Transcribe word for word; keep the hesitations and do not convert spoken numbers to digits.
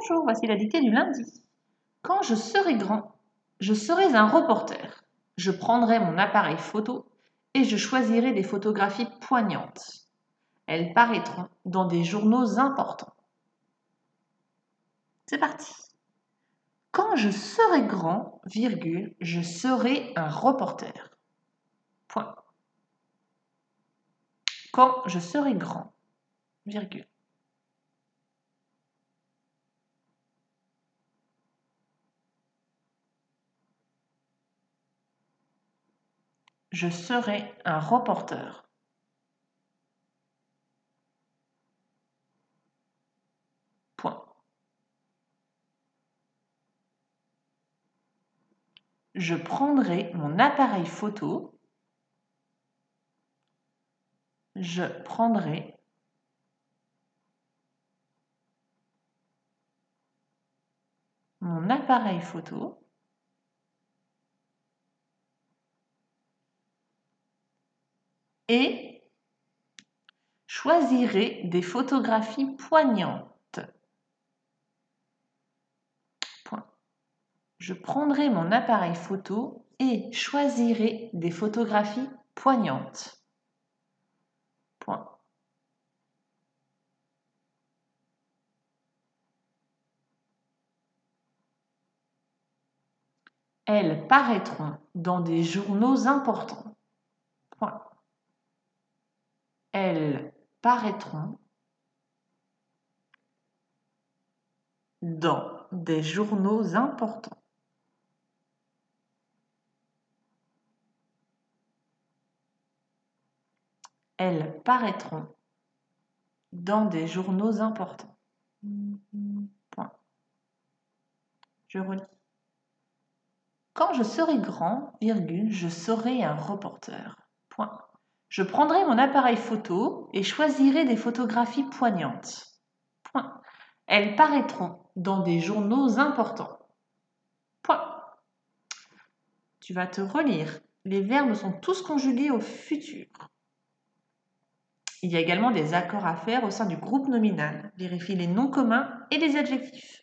Bonjour, voici la dictée du lundi. Quand je serai grand, je serai un reporter. Je prendrai mon appareil photo et je choisirai des photographies poignantes. Elles paraîtront dans des journaux importants. C'est parti. Quand je serai grand, virgule, je serai un reporter. Point. Quand je serai grand, virgule. Je serai un reporter. Point. Je prendrai mon appareil photo. Je prendrai mon appareil photo et choisirai des photographies poignantes. Point. Je prendrai mon appareil photo et choisirai des photographies poignantes. Point. Elles paraîtront dans des journaux importants. Point. Elles paraîtront dans des journaux importants. Elles paraîtront dans des journaux importants. Point. Je relis. Quand je serai grand, virgule, je serai un reporter. Point. Je prendrai mon appareil photo et choisirai des photographies poignantes. Point. Elles paraîtront dans des journaux importants. Point. Tu vas te relire. Les verbes sont tous conjugués au futur. Il y a également des accords à faire au sein du groupe nominal. Vérifie les noms communs et les adjectifs.